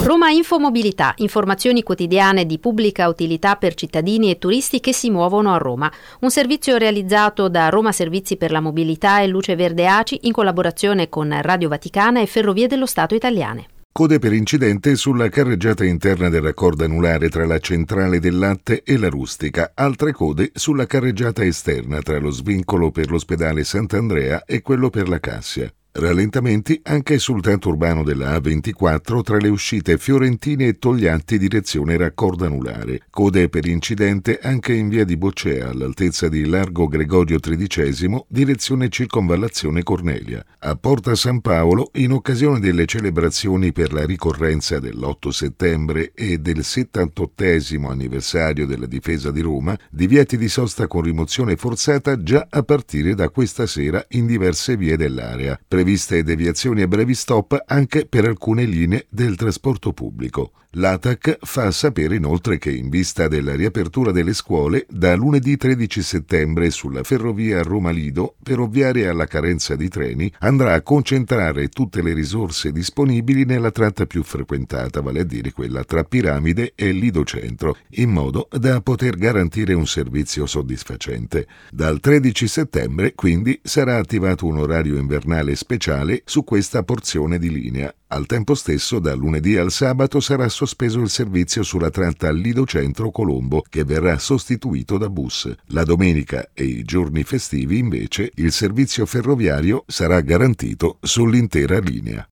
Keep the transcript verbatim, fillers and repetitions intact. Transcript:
Roma Infomobilità, informazioni quotidiane di pubblica utilità per cittadini e turisti che si muovono a Roma. Un servizio realizzato da Roma Servizi per la Mobilità e Luce Verde A C I in collaborazione con Radio Vaticana e Ferrovie dello Stato Italiane. Code per incidente sulla carreggiata interna del raccordo anulare tra la centrale del Latte e la Rustica. Altre code sulla carreggiata esterna tra lo svincolo per l'ospedale Sant'Andrea e quello per la Cassia. Rallentamenti anche sul tratto urbano della A ventiquattro tra le uscite Fiorentine e Togliatti direzione raccordo anulare. Code per incidente anche in via di Boccea all'altezza di Largo Gregorio tredicesimo direzione circonvallazione Cornelia. A Porta San Paolo, in occasione delle celebrazioni per la ricorrenza dell'otto settembre e del settantottesimo anniversario della difesa di Roma, divieti di sosta con rimozione forzata già a partire da questa sera in diverse vie dell'area. Previste deviazioni a brevi stop anche per alcune linee del trasporto pubblico. L'A T A C fa sapere inoltre che in vista della riapertura delle scuole, da lunedì tredici settembre sulla ferrovia Roma-Lido, per ovviare alla carenza di treni, andrà a concentrare tutte le risorse disponibili nella tratta più frequentata, vale a dire quella tra Piramide e Lido Centro, in modo da poter garantire un servizio soddisfacente. Dal tredici settembre, quindi, sarà attivato un orario invernale speciale su questa porzione di linea. Al tempo stesso, da lunedì al sabato sarà sospeso il servizio sulla tratta Lido Centro-Colombo, che verrà sostituito da bus. La domenica e i giorni festivi, invece, il servizio ferroviario sarà garantito sull'intera linea.